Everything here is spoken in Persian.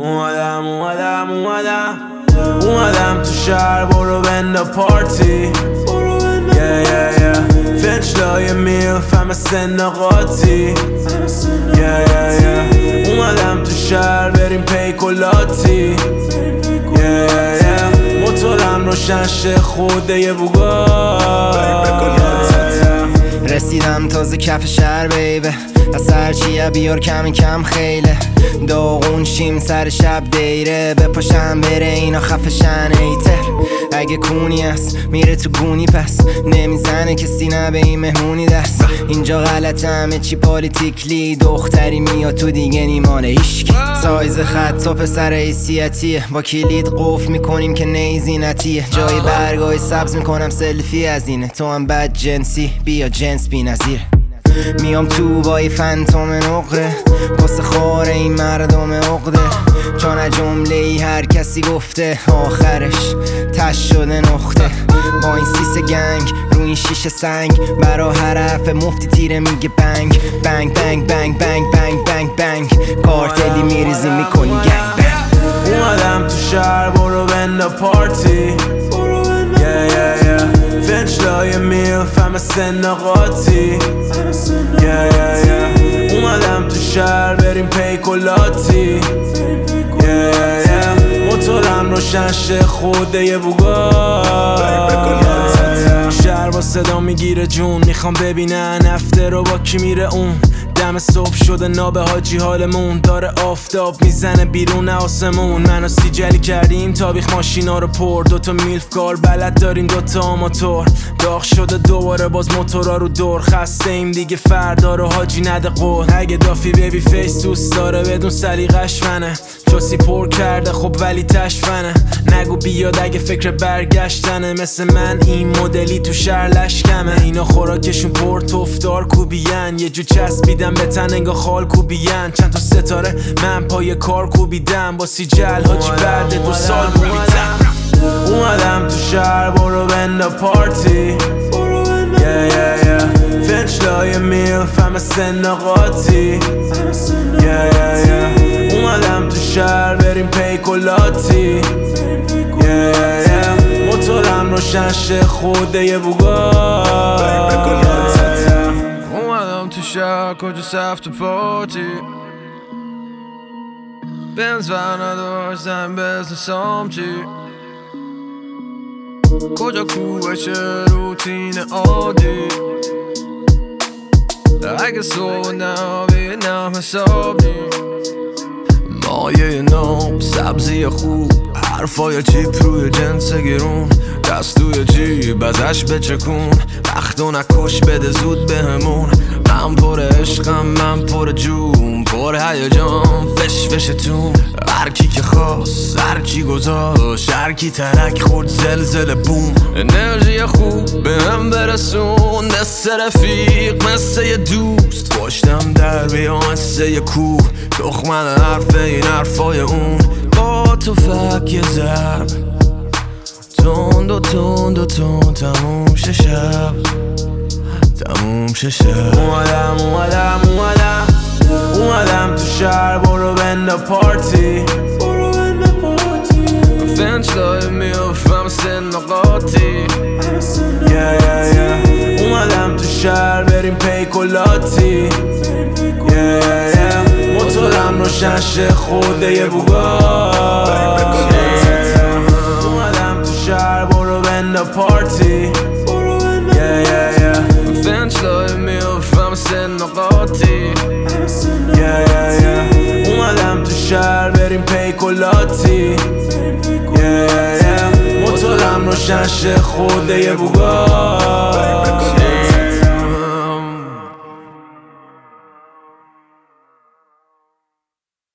اومدم تو شهر برو بندا پارتی فنچلای میلف همه سن قاطی اومدم تو شهر بریم پیکولاتی موتورم روشن شه خوده یه بوگا رسیدم تازه کف شهر بیبه از هرچیه بیار کمی کم خیله داغون شیم سر شب دیره بپاشم بره اینا خفشن ایتر اگه کونی است میره تو گونی پس نمیزنه کسی نه به این مهمونی دست اینجا غلط همه چی پالیتیکلی دختری میاد تو دیگه نیمانه ایشکی سایز خط و پسر حیثیتیه با کلید قفل میکنیم که نیزینتیه جای برگای سبز میکنم سلفی از اینه تو هم بد جنسی بیا جنس بی نظیره میام تو با یه فنتوم نقره قصه خور این مردم عقده چون جمله ای هر کسی گفته آخرش تش شده نقطه با این سیس گنگ رو این شیشه سنگ برا هر حرف مفتی تیره میگه بنگ بنگ بنگ بنگ بنگ بنگ بنگ بنگ کارتلی میریزی میکنی گنگ بنگ اومدم تو شهر برو بندا پارتی فنچلای میلف همه سن قاطی اومدم تو شهر بریم پیکولاتی موتورم روشن شه خوده یه بوگا شهر با صدا میگیره جون میخوام ببینن افته رو با کی میره اون دم صبح شده ناب حاجی حالمون داره آفتاب میزنه بیرون آسمون منو سیجلی کردیم تابیخ ماشینا رو پر دوتا میلف کار بلد داریم دوتا آماتور داغ شده دوباره باز موتورا رو دور خسته ایم دیگه فردا رو حاجی نده قول اگه دافی بیبی فیس دوست داره بدون سلیقش فنه چوسی پر کرده خب ولی تشفنه نگو بیاد اگه فکر برگشتنه مثل من این مدلی تو شهر لشکمه اینا خوراکشون پر تفدار کوبیان یه جو چسبیدم به تن انگا خال کوبیان چند تا ستاره من پای کار کوبیدم با سیجل حاجی بعد 2 سال کوبیدم اومدم تو شهر برو بندا پارتی فنچلای میلف همه سن قاطی اومدم تو شهر بریم پیکولاتی موتورم روشن شه خوده یه بوگا اومدم تو شهر کجا سفت پارتی بنز ور نداشتم بزن سامچی کجا کوبشه روتین عادی اگه صبح نبینم حساب نی مایه نام سبزی خوب حرفای چیپ روی جنس گرون دست توی جیب ازش بچکون وقتو نکش بده زود بهمون من پر عشقم من پر جون پر هیجان فش فشتون هر کی که خواست هر کی گذاشت هر کی ترک خورد زلزله بوم انرژی خوب به هم برسون مثل رفیق مثل یه دوست پشتم در بیام مثل یه کوه تخمن حرف این حرفای اون با تو فک یه ضرب تند و تند و تند تموم شه شب تموم شه شب اومدم تو شهر برو بندا پارتی فنچلای میلف همه سن قاطی اومدم تو شهر بریم پیکولاتی موتورم روشن شه خوده یه بوگا اومدم تو شهر برو بندا پارتی فنچلای میلف همه سن قاطی اومدم تو شهر بریم پیکولاتی موتورم روشن شه خوده یه بوگا